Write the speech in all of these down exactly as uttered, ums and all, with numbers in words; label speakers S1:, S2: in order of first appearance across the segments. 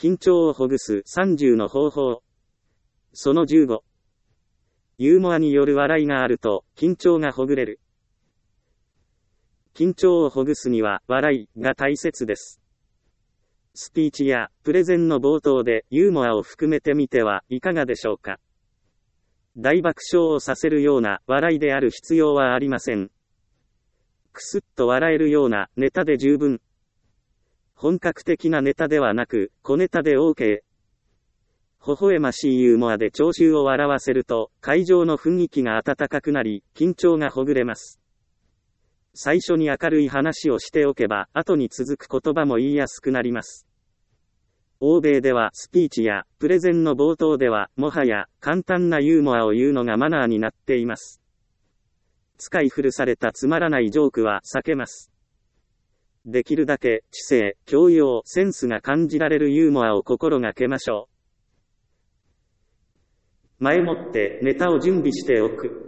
S1: 緊張をほぐすさんじゅうの方法。そのじゅうご。ユーモアによる笑いがあると、緊張がほぐれる。緊張をほぐすには、笑いが大切です。スピーチやプレゼンの冒頭でユーモアを含めてみてはいかがでしょうか。大爆笑をさせるような笑いである必要はありません。くすっと笑えるようなネタで十分。本格的なネタではなく、小ネタで OK。微笑ましいユーモアで聴衆を笑わせると、会場の雰囲気が温かくなり、緊張がほぐれます。最初に明るい話をしておけば、後に続く言葉も言いやすくなります。欧米ではスピーチやプレゼンの冒頭では、もはや簡単なユーモアを言うのがマナーになっています。使い古されたつまらないジョークは避けます。できるだけ知性、教養、センスが感じられるユーモアを心がけましょう。前もってネタを準備しておく。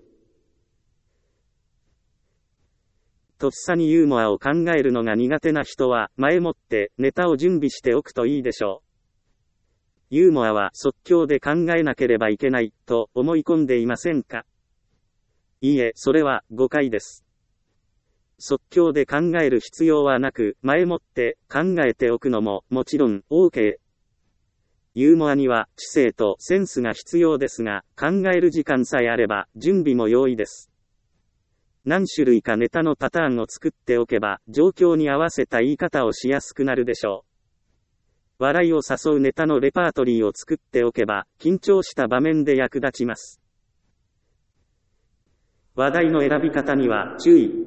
S1: とっさにユーモアを考えるのが苦手な人は、前もってネタを準備しておくといいでしょう。ユーモアは即興で考えなければいけないと思い込んでいませんか？いいえ、それは誤解です。即興で考える必要はなく、前もって考えておくのももちろん OK。ユーモアには知性とセンスが必要ですが、考える時間さえあれば準備も容易です。何種類かネタのパターンを作っておけば、状況に合わせた言い方をしやすくなるでしょう。笑いを誘うネタのレパートリーを作っておけば、緊張した場面で役立ちます。話題の選び方には注意。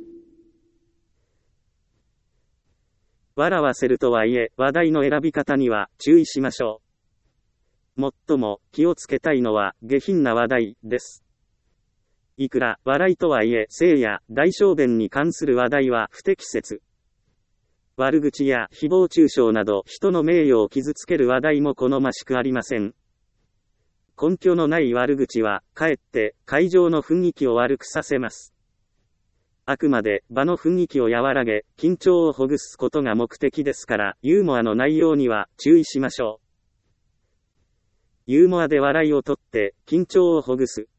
S1: 笑わせるとはいえ、話題の選び方には注意しましょう。最も気をつけたいのは下品な話題です。いくら笑いとはいえ、性や大小便に関する話題は不適切。悪口や誹謗中傷など人の名誉を傷つける話題も好ましくありません。根拠のない悪口は、かえって会場の雰囲気を悪くさせます。あくまで場の雰囲気を和らげ、緊張をほぐすことが目的ですから、ユーモアの内容には注意しましょう。ユーモアで笑いをとって、緊張をほぐす。